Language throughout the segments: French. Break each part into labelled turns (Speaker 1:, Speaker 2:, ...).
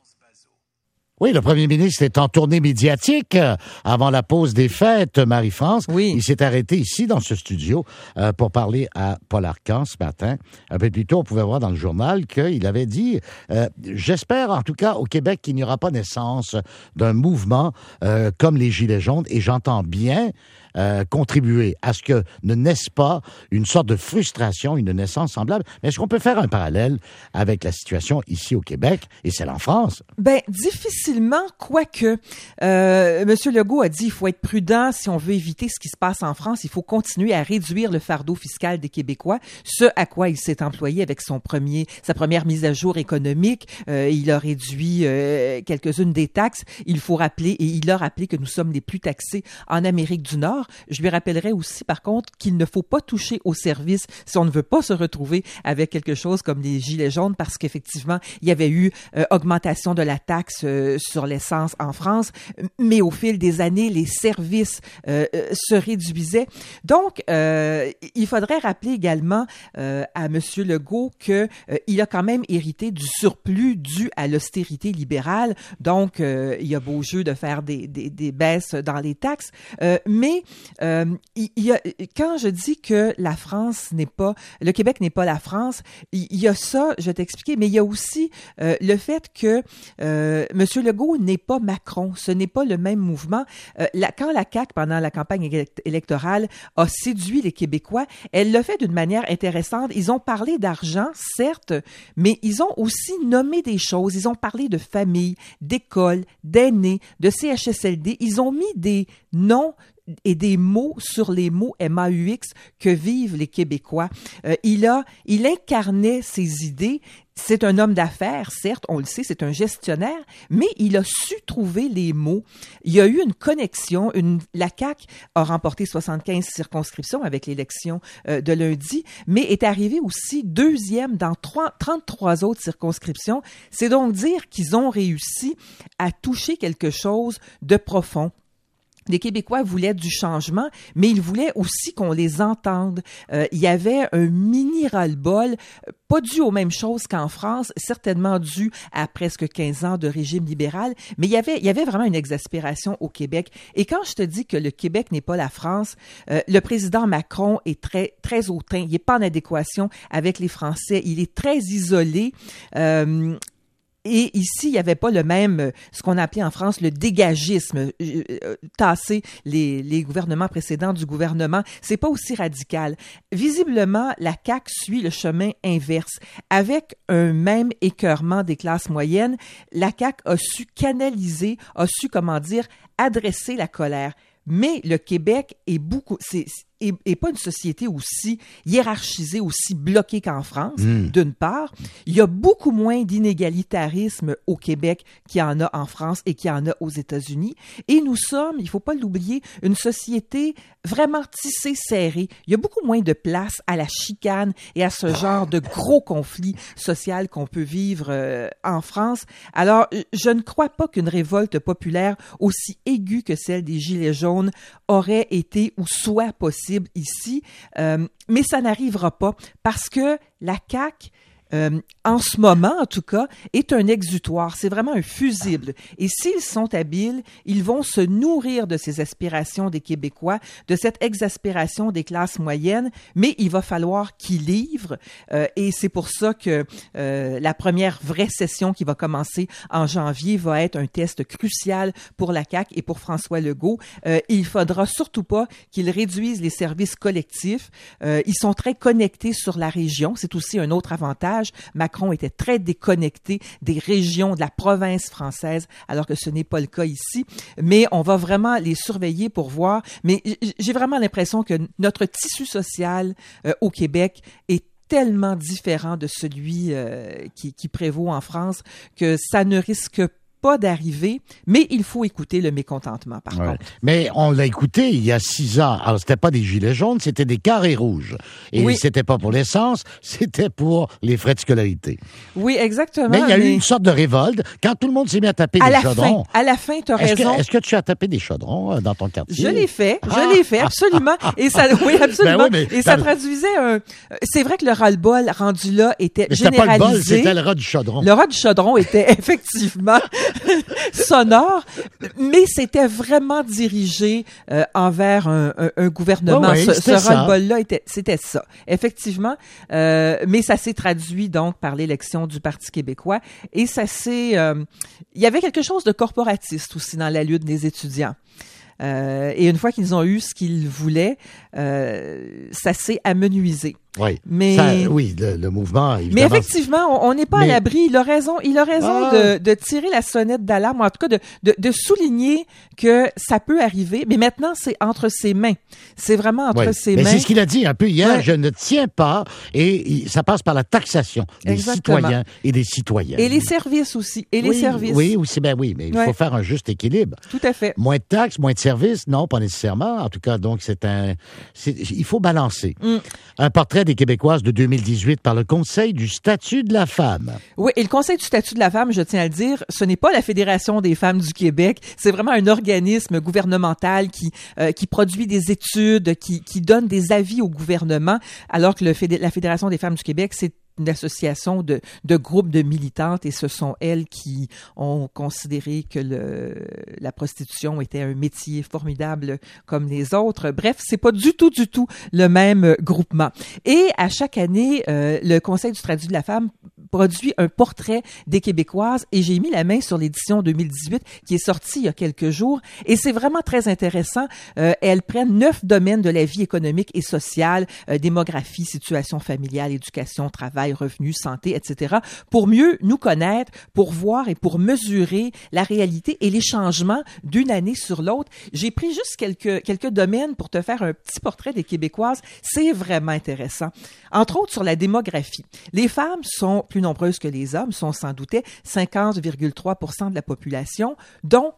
Speaker 1: Oui, le premier ministre est en tournée médiatique avant la pause des fêtes, Marie-France.
Speaker 2: Oui.
Speaker 1: Il s'est arrêté ici, dans ce studio, pour parler à Paul Arcand ce matin. Un peu plus tôt, on pouvait voir dans le journal qu'il avait dit j'espère en tout cas au Québec qu'il n'y aura pas naissance d'un mouvement comme les Gilets jaunes, et j'entends bien contribuer à ce que ne naisse pas une sorte de frustration, une naissance semblable. Mais est-ce qu'on peut faire un parallèle avec la situation ici au Québec et celle en France?
Speaker 2: Ben, difficilement, quoique. Monsieur Legault a dit qu'il faut être prudent si on veut éviter ce qui se passe en France. Il faut continuer à réduire le fardeau fiscal des Québécois, ce à quoi il s'est employé avec sa première mise à jour économique. Il a réduit quelques-unes des taxes. Il a rappelé que nous sommes les plus taxés en Amérique du Nord. Je lui rappellerai aussi, par contre, qu'il ne faut pas toucher aux services si on ne veut pas se retrouver avec quelque chose comme les Gilets jaunes, parce qu'effectivement, il y avait eu augmentation de la taxe sur l'essence en France, mais au fil des années, les services se réduisaient. Donc, il faudrait rappeler également à M. Legault qu'il a quand même hérité du surplus dû à l'austérité libérale. Donc, il y a beau jeu de faire des baisses dans les taxes, mais quand je dis que le Québec n'est pas la France, il y a ça, je vais t'expliquer, mais il y a aussi le fait que M. Legault n'est pas Macron, ce n'est pas le même mouvement. Quand la CAQ, pendant la campagne électorale, a séduit les Québécois, elle l'a fait d'une manière intéressante. Ils ont parlé d'argent, certes, mais ils ont aussi nommé des choses. Ils ont parlé de famille, d'école, d'aînés, de CHSLD. Ils ont mis des noms et des mots sur les mots MAUX que vivent les Québécois. Il incarnait ses idées. C'est un homme d'affaires, certes, on le sait, c'est un gestionnaire, mais il a su trouver les mots. Il y a eu une connexion. La CAQ a remporté 75 circonscriptions avec l'élection de lundi, mais est arrivé aussi deuxième dans 33 autres circonscriptions. C'est donc dire qu'ils ont réussi à toucher quelque chose de profond. Les Québécois voulaient du changement, mais ils voulaient aussi qu'on les entende. Il y avait un mini ras-le-bol, pas dû aux mêmes choses qu'en France, certainement dû à presque 15 ans de régime libéral, mais il y avait vraiment une exaspération au Québec. Et quand je te dis que le Québec n'est pas la France, le président Macron est très, très hautain. Il n'est pas en adéquation avec les Français. Il est très isolé. Et ici, il n'y avait pas le même, ce qu'on appelait en France le dégagisme, tasser les gouvernements précédents du gouvernement. C'est pas aussi radical. Visiblement, la CAQ suit le chemin inverse. Avec un même écœurement des classes moyennes, la CAQ a su canaliser, adresser la colère. Mais le Québec est pas une société aussi hiérarchisée, aussi bloquée qu'en France, d'une part. Il y a beaucoup moins d'inégalitarisme au Québec qu'il y en a en France et qu'il y en a aux États-Unis. Et nous sommes, il ne faut pas l'oublier, une société vraiment tissée, serrée. Il y a beaucoup moins de place à la chicane et à ce genre de gros conflits sociaux qu'on peut vivre en France. Alors, je ne crois pas qu'une révolte populaire aussi aiguë que celle des Gilets jaunes aurait été ou soit possible ici, mais ça n'arrivera pas parce que la CAQ, en ce moment, en tout cas, est un exutoire. C'est vraiment un fusible. Et s'ils sont habiles, ils vont se nourrir de ces aspirations des Québécois, de cette exaspération des classes moyennes, mais il va falloir qu'ils livrent. Et c'est pour ça que la première vraie session qui va commencer en janvier va être un test crucial pour la CAQ et pour François Legault. Il faudra surtout pas qu'ils réduisent les services collectifs. Ils sont très connectés sur la région. C'est aussi un autre avantage. Macron était très déconnecté des régions de la province française, alors que ce n'est pas le cas ici. Mais on va vraiment les surveiller pour voir. Mais j'ai vraiment l'impression que notre tissu social au Québec est tellement différent de celui qui prévaut en France que ça ne risque pas d'arriver, mais il faut écouter le mécontentement, par contre.
Speaker 1: Mais on l'a écouté il y a 6 ans. Alors, c'était pas des gilets jaunes, c'était des carrés rouges. Et c'était pas pour l'essence, c'était pour les frais de scolarité.
Speaker 2: Oui, exactement.
Speaker 1: Mais il y a eu une sorte de révolte quand tout le monde s'est mis à taper des chaudrons.
Speaker 2: À la fin, tu as raison.
Speaker 1: Est-ce que tu as tapé des chaudrons dans ton quartier?
Speaker 2: Je l'ai fait, absolument. Et ça, oui, absolument. Ben oui, et ça traduisait c'est vrai que le ras-le-bol rendu là était généralisé.
Speaker 1: C'était pas le bol, c'était le ras du chaudron.
Speaker 2: Le ras du chaudron était effectivement sonore, mais c'était vraiment dirigé envers un gouvernement. Ce ras-le-bol-là c'était ça, effectivement. Mais ça s'est traduit donc par l'élection du Parti québécois et ça s'est... il y avait quelque chose de corporatiste aussi dans la lutte des étudiants. Et une fois qu'ils ont eu ce qu'ils voulaient, ça s'est amenuisé.
Speaker 1: Oui,
Speaker 2: mais
Speaker 1: le mouvement, évidemment.
Speaker 2: Mais effectivement, on n'est pas à l'abri. Il a raison de tirer la sonnette d'alarme, en tout cas de souligner que ça peut arriver, mais maintenant, c'est entre ses mains. C'est vraiment entre ses mains.
Speaker 1: C'est ce qu'il a dit un peu hier, je ne tiens pas, et ça passe par la taxation des citoyens et des citoyennes.
Speaker 2: Et les services aussi, les services.
Speaker 1: Oui, mais il faut faire un juste équilibre.
Speaker 2: Tout à fait.
Speaker 1: Moins de taxes, moins de services, non, pas nécessairement. En tout cas, donc, il faut balancer. Un portrait des Québécoises de 2018 par le Conseil du statut de la femme.
Speaker 2: Oui, et le Conseil du statut de la femme, je tiens à le dire, ce n'est pas la Fédération des femmes du Québec, c'est vraiment un organisme gouvernemental qui produit des études, qui donne des avis au gouvernement, alors que la Fédération des femmes du Québec, c'est une association de groupes de militantes et ce sont elles qui ont considéré que la prostitution était un métier formidable comme les autres. Bref, c'est pas du tout le même groupement. Et à chaque année, le Conseil du statut de la femme produit un portrait des Québécoises et j'ai mis la main sur l'édition 2018 qui est sortie il y a quelques jours et c'est vraiment très intéressant. Elles prennent 9 domaines de la vie économique et sociale, démographie, situation familiale, éducation, travail, revenus, santé, etc., pour mieux nous connaître, pour voir et pour mesurer la réalité et les changements d'une année sur l'autre. J'ai pris juste quelques domaines pour te faire un petit portrait des Québécoises. C'est vraiment intéressant. Entre autres, sur la démographie. Les femmes sont plus nombreuses que les hommes, sont sans doute 50,3% de la population, dont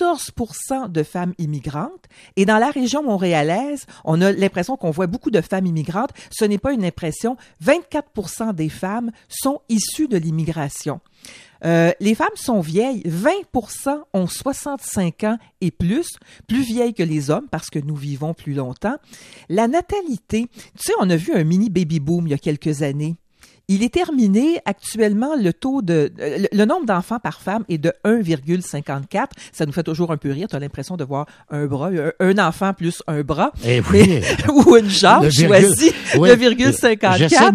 Speaker 2: 14% de femmes immigrantes. Et dans la région montréalaise, on a l'impression qu'on voit beaucoup de femmes immigrantes. Ce n'est pas une impression. 24% des femmes sont issues de l'immigration. Les femmes sont vieilles. 20% ont 65 ans et plus vieilles que les hommes parce que nous vivons plus longtemps. La natalité, tu sais, on a vu un mini baby boom il y a quelques années. Il est terminé actuellement, le nombre d'enfants par femme est de 1,54. Ça nous fait toujours un peu rire. Tu as l'impression de voir un bras, un enfant plus un bras. Ou une jambe choisie, le 0,54.
Speaker 1: J'essaie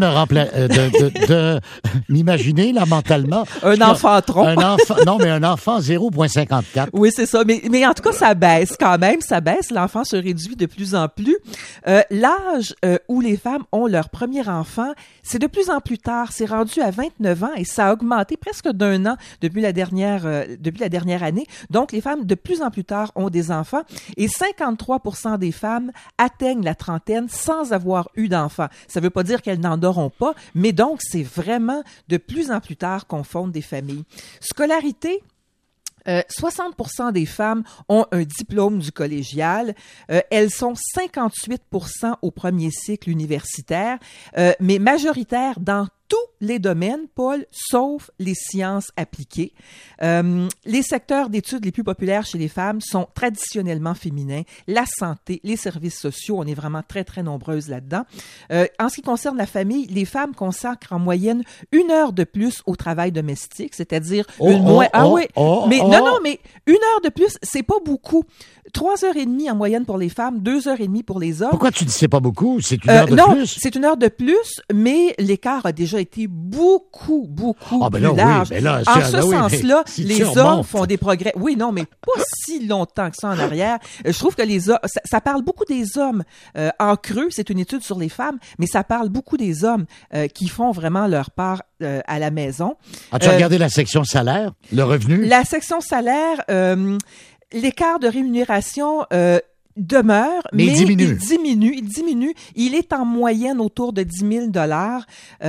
Speaker 1: de m'imaginer là mentalement.
Speaker 2: Un enfant tronc.
Speaker 1: Un enfant 0,54.
Speaker 2: Oui, c'est ça. Mais en tout cas, ça baisse quand même. Ça baisse. L'enfant se réduit de plus en plus. L'âge où les femmes ont leur premier enfant, c'est de plus en plus tard. C'est rendu à 29 ans et ça a augmenté presque d'1 an depuis la dernière année. Donc, les femmes, de plus en plus tard, ont des enfants et 53% des femmes atteignent la trentaine sans avoir eu d'enfants. Ça ne veut pas dire qu'elles n'en auront pas, mais donc, c'est vraiment de plus en plus tard qu'on fonde des familles. Scolarité. 60% des femmes ont un diplôme du collégial. Elles sont 58% au premier cycle universitaire, mais majoritaires dans tous les domaines, Paul, sauf les sciences appliquées. Les secteurs d'études les plus populaires chez les femmes sont traditionnellement féminins. La santé, les services sociaux, on est vraiment très, très nombreuses là-dedans. En ce qui concerne la famille, les femmes consacrent en moyenne 1 heure de plus au travail domestique, c'est-à-dire mais 1 heure de plus, c'est pas beaucoup. 3h30 en moyenne pour les femmes, 2h30 pour les hommes.
Speaker 1: Pourquoi tu dis c'est pas beaucoup? C'est 1 heure de
Speaker 2: plus?
Speaker 1: Non,
Speaker 2: c'est 1 heure de plus, mais l'écart a déjà été beaucoup plus large. En ce sens-là, les hommes font des progrès. Oui, non, mais pas si longtemps que ça en arrière. Je trouve que les hommes, ça parle beaucoup des hommes en creux. C'est une étude sur les femmes, mais ça parle beaucoup des hommes qui font vraiment leur part à la maison.
Speaker 1: As-tu regardé la section salaire, le revenu?
Speaker 2: La section salaire... l'écart de rémunération demeure, mais
Speaker 1: il diminue.
Speaker 2: Il diminue. Il est en moyenne autour de 10 000 $.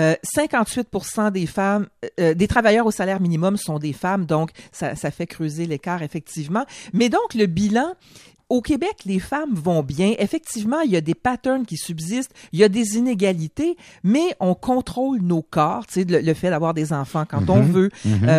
Speaker 2: 58% des femmes, des travailleurs au salaire minimum sont des femmes, donc ça fait creuser l'écart, effectivement. Mais donc, le bilan... Au Québec, les femmes vont bien. Effectivement, il y a des patterns qui subsistent, il y a des inégalités, mais on contrôle nos corps, tu sais, le fait d'avoir des enfants quand on veut.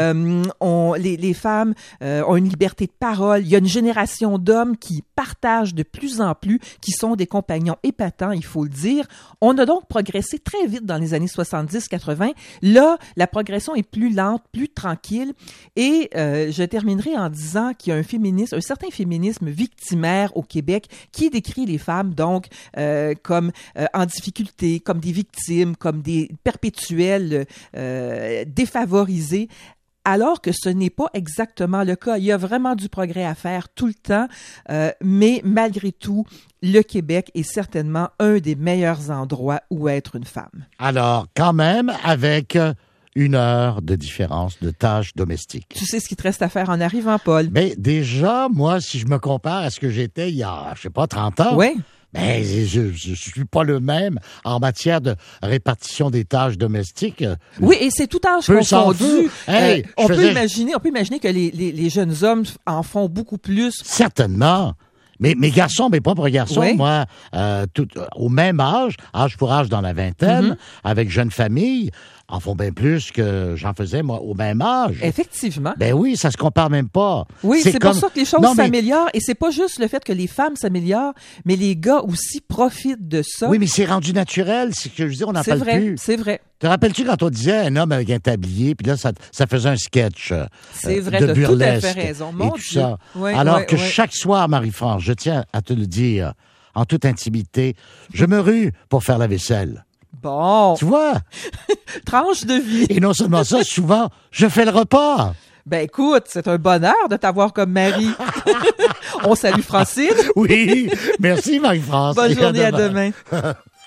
Speaker 2: Les femmes ont une liberté de parole. Il y a une génération d'hommes qui partagent de plus en plus, qui sont des compagnons épatants, il faut le dire. On a donc progressé très vite dans les années 70-80. Là, la progression est plus lente, plus tranquille. Et je terminerai en disant qu'il y a un certain féminisme victimaire au Québec qui décrit les femmes donc comme en difficulté, comme des victimes, comme des perpétuelles défavorisées. Alors que ce n'est pas exactement le cas. Il y a vraiment du progrès à faire tout le temps, mais malgré tout, le Québec est certainement un des meilleurs endroits où être une femme.
Speaker 1: Alors, quand même, avec 1 heure de différence de tâches domestiques.
Speaker 2: Tu sais ce qu'il te reste à faire en arrivant, Paul?
Speaker 1: Mais déjà, moi, si je me compare à ce que j'étais il y a, 30 ans,
Speaker 2: oui.
Speaker 1: Ben, je suis pas le même en matière de répartition des tâches domestiques.
Speaker 2: Oui, et c'est tout âge confondu.
Speaker 1: Hey,
Speaker 2: on peut imaginer que les jeunes hommes en font beaucoup plus.
Speaker 1: Certainement. Mais mes garçons, mes propres garçons,
Speaker 2: oui.
Speaker 1: Moi, au même âge pour âge dans la vingtaine, avec jeune famille, en font bien plus que j'en faisais, moi, au même âge.
Speaker 2: Effectivement.
Speaker 1: Ben oui, ça se compare même pas.
Speaker 2: Oui, c'est pour ça que les choses s'améliorent. Et c'est pas juste le fait que les femmes s'améliorent, mais les gars aussi profitent de ça.
Speaker 1: Oui, mais c'est rendu naturel. C'est que je dis, on n'en parle plus.
Speaker 2: C'est vrai.
Speaker 1: Te rappelles-tu quand on disait un homme avec un tablier, puis là, ça faisait un sketch
Speaker 2: c'est vrai,
Speaker 1: de burlesque.
Speaker 2: Tout à fait raison.
Speaker 1: Mon
Speaker 2: Dieu.
Speaker 1: Ça.
Speaker 2: Oui,
Speaker 1: alors que chaque soir, Marie-France, je tiens à te le dire, en toute intimité, je me rue pour faire la vaisselle.
Speaker 2: Bon.
Speaker 1: Tu vois?
Speaker 2: Tranche de vie.
Speaker 1: Et non seulement ça, souvent, je fais le repas.
Speaker 2: Ben écoute, c'est un bonheur de t'avoir comme mari. On salue Francine.
Speaker 1: Oui, merci Marie-France.
Speaker 2: Bonne journée, à demain.